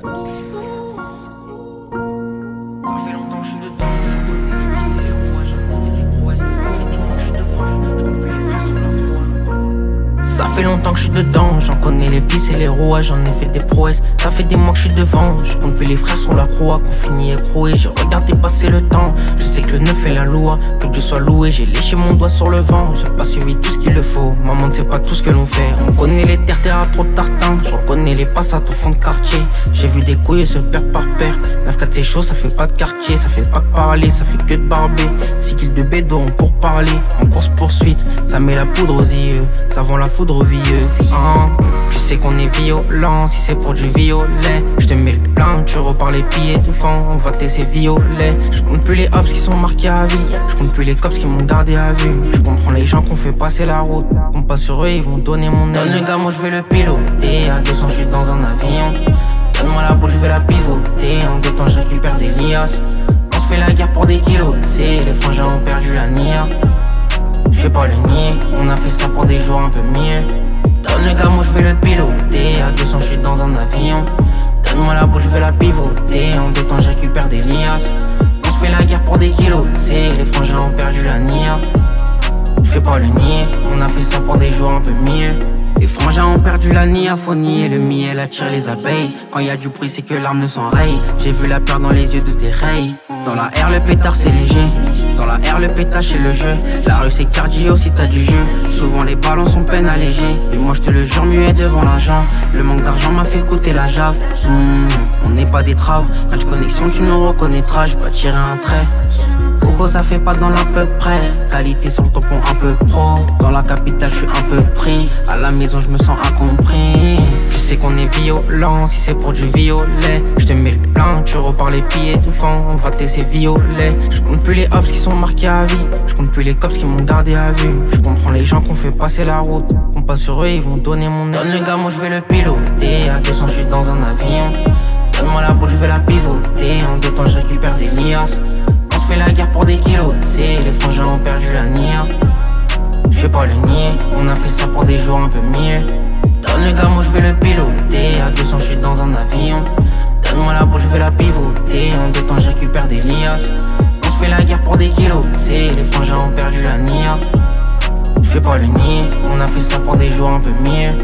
Ça fait longtemps que je suis dedans, je connais les vices et les rouages, j'en ai fait des prouesses. Ça fait des mois que je suis devant, je compte plus les frères sur la croix. Ça fait longtemps que je suis dedans, j'en connais les vices et les rouages, j'en ai fait des prouesses. Ça fait des mois que je suis devant, je compte plus les frères sur la croix qu'on finit écroué. J'ai regardé passer le temps, je sais que le neuf est la loi, que Dieu soit loué. J'ai léché mon doigt sur le vent, j'ai pas suivi tout ce qu'il le faut. Maman ne sait pas tout ce que l'on fait, on connaît les terres à trop de tartins. Je reconnais les passades au fond de quartier, j'ai vu des couilles se perdre par paire. 9-4 c'est chaud, ça fait pas de quartier, ça fait pas que parler, ça fait que de barber. 6 kills de bédo pour parler, en course poursuite, ça met la poudre aux yeux, ça vend la foudre aux vieux. Tu sais qu'on est violent, si c'est pour du violet, je te mets le plein, tu repars les pieds devant, on va te laisser violet. Je compte plus les hops qui sont marqués à vie, je compte plus les cops qui m'ont gardé à vue. Je comprends les gens qu'on fait passer la route, on passe sur eux, ils vont donner mon aide. Donne le gars, moi je vais le piloter, à 200 je suis dans un avion. Donne-moi la boule, je vais la pivoter, en 2 temps je récupère des liasses. On se fait la guerre pour des kilos, c'est les frangins ont perdu la nia. Je vais pas le nier, on a fait ça pour des jours un peu mieux. Donne le gars, moi je vais le piloter, à 200 je suis dans un avion. Donne-moi la boule, je vais la pivoter, en 2 temps je récupère des liasses. On se fait la guerre pour des kilos, c'est les frangins ont perdu la nia. Je vais pas le nier, on a fait ça pour des jours un peu mieux. Les frangins ont perdu la nia, faut nier le miel attire les abeilles. Quand y a du bruit c'est que l'arme ne s'enraye. J'ai vu la peur dans les yeux de tes rails. Dans la R le pétard c'est léger, dans la R le pétage c'est le jeu. La rue c'est cardio si t'as du jeu. Souvent les ballons sont peine allégés, mais moi je te le jure muet devant l'argent. Le manque d'argent m'a fait coûter la jave. On n'est pas des traves, catch connexion tu nous reconnaîtras. J'ai pas tiré un trait, Coco ça fait pas dans l'à peu près. Qualité sur le tampon un peu pro. Dans la capitale je suis un peu pris, à la maison je me sens incompris. Tu sais qu'on est violent, si c'est pour du violet, je te mets le plein, tu repars les pieds devant, on va te laisser violet. Je compte plus les hops qui sont marqués à vie, je compte plus les cops qui m'ont gardé à vue. Je comprends les gens qu'on fait passer la route, on passe sur eux, ils vont donner mon aide. Donne le gars, moi je vais le piloter, à 200 je suis dans un avion. Donne-moi la boule, je vais la pivoter, en 2 temps je récupère des liasses. On se fait la guerre pour des kilos, c'est les frangins ont perdu la nia. Je vais pas le nier, on a fait ça pour des jours un peu mieux. Donne le gars, moi je vais le piloter, à 200 je suis dans un avion. Donne-moi la boule, je vais la pivoter, en 2 temps je récupère des liasses. On se fait la guerre pour des kilos, c'est les frangins ont perdu la nia. Je vais pas le nier, on a fait ça pour des jours un peu mieux.